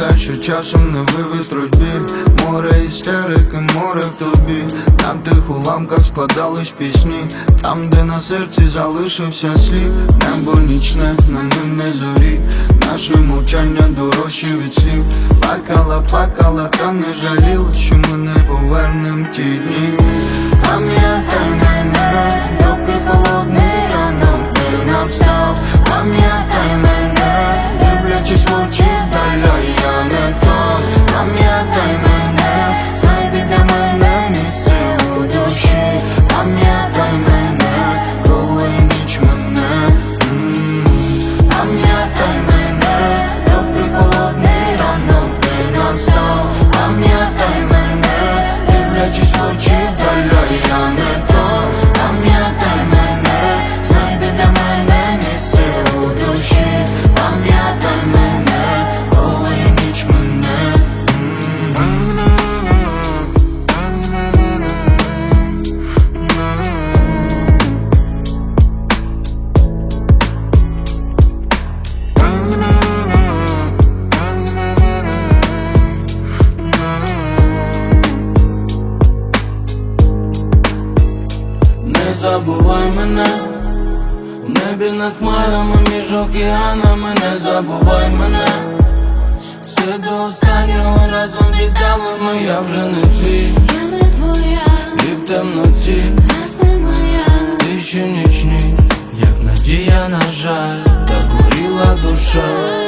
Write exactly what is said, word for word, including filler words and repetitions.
Пам'ятай, що часом не вивітруть біль. Море істерики, море в тобі. На тих уламках складались пісні, там, де на серці залишився слід. Небо нічне, на ним не зорі. Наше мовчання дорожче від слів. Плакала, плакала, та не жаліла, що ми не повернем ті дні. Пам'ятай мене, доки холодний ранок не настав. Пам'ятай мене, дивлячись в очі даля, я не то. Пам'ятай мене, знайди для мене місце у душі. Пам'ятай мене, коли ніч мене. м-м. Пам'ятай мене, доки холодний ранок не настав. Пам'ятай мене, дивлячись в очі даля, я не то. Пам'ятай мене, знайди для мене місце у душі. Пам'ятай мене, коли ніч мене. Не забувай мене, у небі над хмарами, між океанами. Не забувай мене, все до останнього разом віддалимо. Я вже не твій, Я не твоя, і в темноті, гасне моя. в тиші нічній, як надія, на жаль, так горіла душа.